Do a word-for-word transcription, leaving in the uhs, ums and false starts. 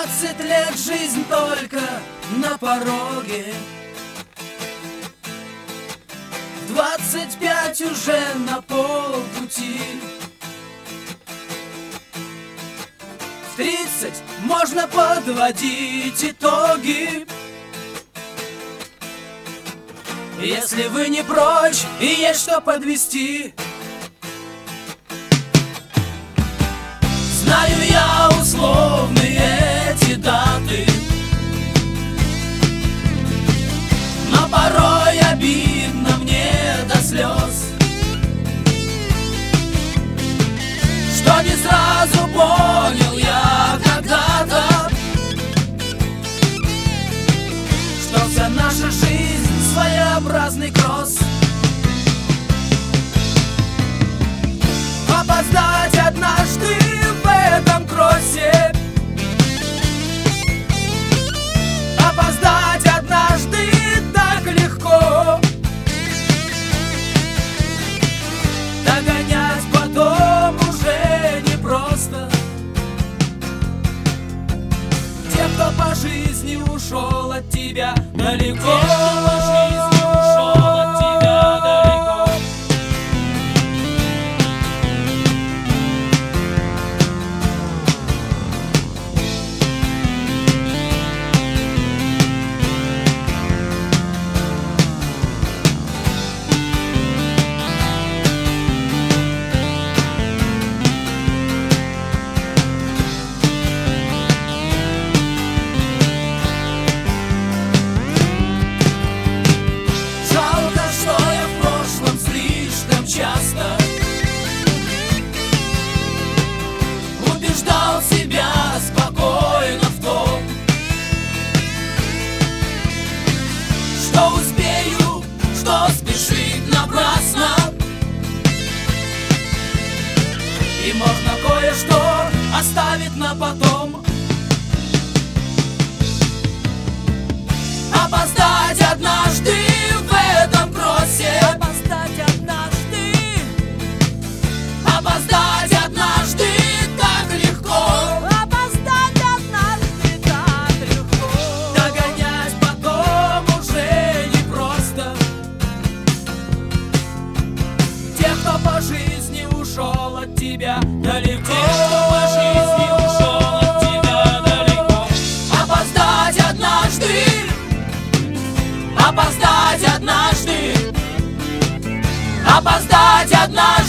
двадцать лет жизнь только на пороге, в двадцать пять уже на полпути, в тридцать можно подводить итоги. Если вы не прочь и есть что подвести, знаю я условные эти даты, но порой обидно мне до слез, что не сразу понял я когда-то, что вся наша жизнь своеобразный кросс. Опоздать однажды в этом кроссе, опоздать однажды так легко, догонять потом уже непросто. Те, кто по жизни ушел от тебя далеко, часто убеждал себя спокойно в том, что успею, что спешить напрасно, и можно кое-что оставить на потом. Опоздать однажды в этом кроссе, опоздать однажды, опоздать однажды так легко, опоздать однажды так легко, догонять потом уже непросто. Те, кто по жизни ушел от тебя далеко, те, кто по жизни ушел от тебя далеко, опоздать однажды, опоздать однажды, опоздать однажды.